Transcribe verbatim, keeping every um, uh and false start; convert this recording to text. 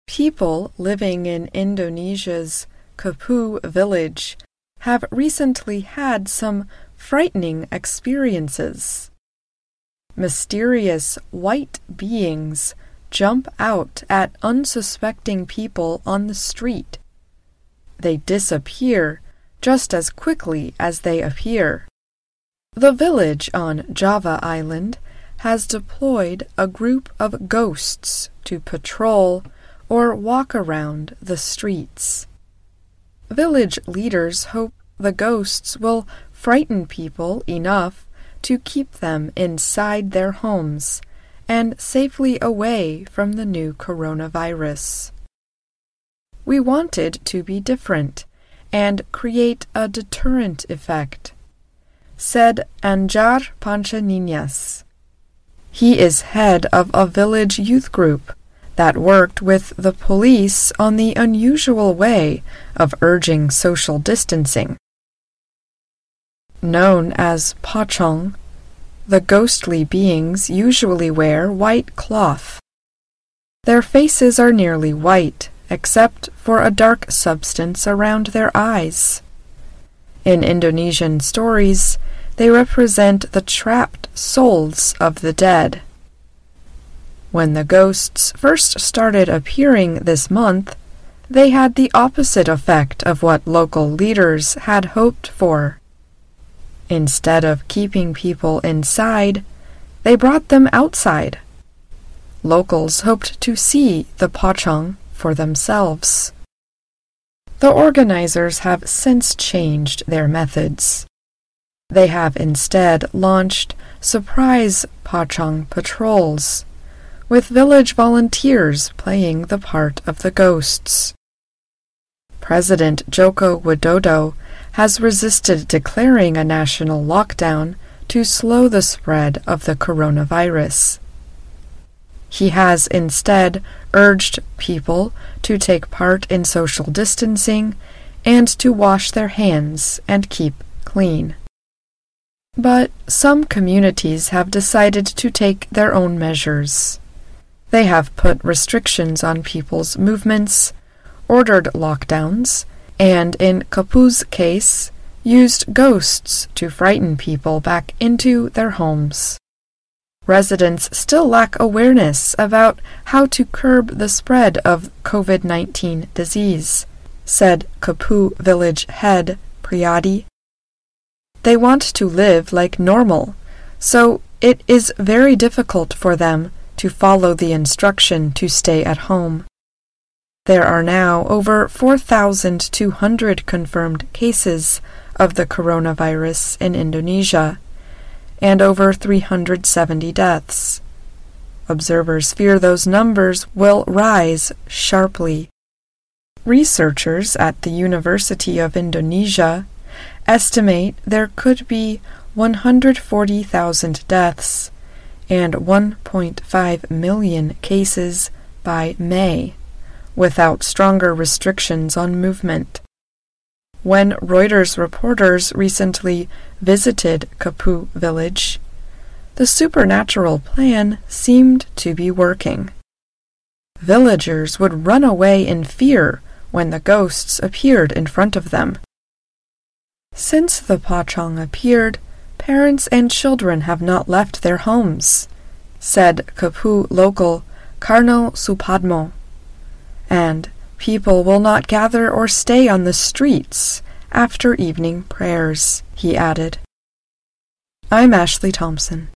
People living in Indonesia's Kepu village have recently had some frightening experiences. Mysterious white beings jump out at unsuspecting people on the street. They disappear just as quickly as they appear. The village on Java Island has deployed a group of ghosts to patrol or walk around the streets. Village leaders hope the ghosts will frighten people enough to keep them inside their homes and safely away from the new coronavirus. We wanted to be different and create a deterrent effect, said Anjar Panchaninas. He is head of a village youth group that worked with the police on the unusual way of urging social distancing. Known as pocong, the ghostly beings usually wear white cloth. Their faces are nearly white, except for a dark substance around their eyes. In Indonesian stories, they represent the trapped souls of the dead. When the ghosts first started appearing this month, they had the opposite effect of what local leaders had hoped for. Instead of keeping people inside, they brought them outside. Locals hoped to see the pocong for themselves. The organizers have since changed their methods. They have instead launched surprise pocong patrols, with village volunteers playing the part of the ghosts. President Joko Widodo has resisted declaring a national lockdown to slow the spread of the coronavirus. He has instead urged people to take part in social distancing and to wash their hands and keep clean. But some communities have decided to take their own measures. They have put restrictions on people's movements, ordered lockdowns, and in Kepu's case, used ghosts to frighten people back into their homes. Residents still lack awareness about how to curb the spread of COVID nineteen disease, said Kepu village head Priyadi. They want to live like normal, so it is very difficult for them to follow the instruction to stay at home. There are now over four thousand two hundred confirmed cases of the coronavirus in Indonesia, and over three hundred seventy deaths. Observers fear those numbers will rise sharply. Researchers at the University of Indonesia estimate there could be one hundred forty thousand deaths and one point five million cases by May, without stronger restrictions on movement. When Reuters reporters recently visited Kepu village, the supernatural plan seemed to be working. Villagers would run away in fear when the ghosts appeared in front of them. Since the pocong appeared, parents and children have not left their homes, said Kepu local Karno Supadmo. And people will not gather or stay on the streets after evening prayers, he added. I'm Ashley Thompson.